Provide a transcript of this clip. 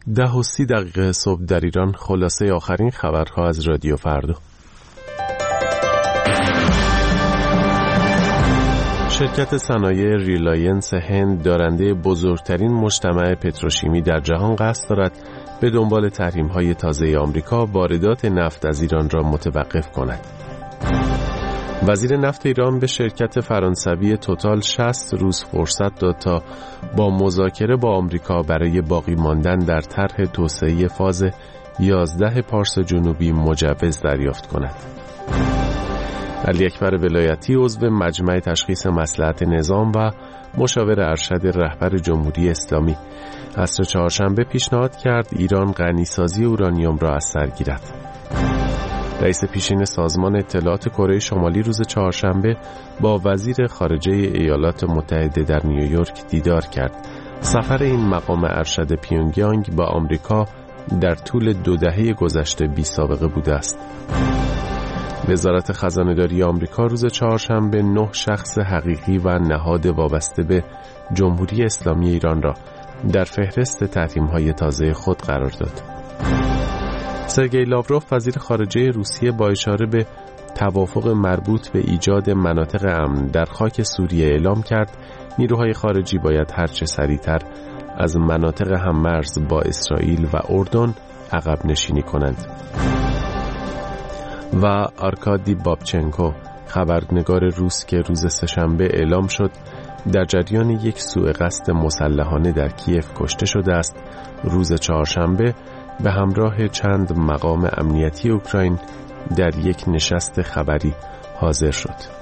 10:30 صبح در ایران. خلاصه آخرین خبرها از رادیو فردا. شرکت صنایع ریلاینس هند دارنده بزرگترین مجتمع پتروشیمی در جهان قصد دارد به دنبال تحریم‌های تازه آمریکا واردات نفت از ایران را متوقف کند. وزیر نفت ایران به شرکت فرانسوی توتال 60 روز فرصت داد تا با مذاکره با آمریکا برای باقی ماندن در طرح توسعه فاز 11 پارس جنوبی مجوز دریافت کند. علی اکبر ولایتی عضو مجمع تشخیص مصلحت نظام و مشاور ارشد رهبر جمهوری اسلامی عصر چهارشنبه پیشنهاد کرد ایران غنیسازی اورانیوم را از سر گیرد. رئیس پیشین سازمان اطلاعات کره شمالی روز چهارشنبه با وزیر خارجه ایالات متحده در نیویورک دیدار کرد. سفر این مقام ارشد پیونگیانگ با آمریکا در طول 2 دهه گذشته بی سابقه بوده است. وزارت خزانه‌داری آمریکا روز چهارشنبه 9 شخص حقیقی و نهاد وابسته به جمهوری اسلامی ایران را در فهرست تحریم‌های تازه خود قرار داد. سرگئی لاوروف وزیر خارجه روسیه با اشاره به توافق مربوط به ایجاد مناطق امن در خاک سوریه اعلام کرد نیروهای خارجی باید هرچه سریعتر از مناطق هممرز با اسرائیل و اردن عقب نشینی کنند. و آرکادی بابچنکو خبرنگار روس که روز سه‌شنبه اعلام شد در جریان یک سوءقصد مسلحانه در کیف کشته شده است، روز چهارشنبه به همراه چند مقام امنیتی اوکراین در یک نشست خبری حاضر شد.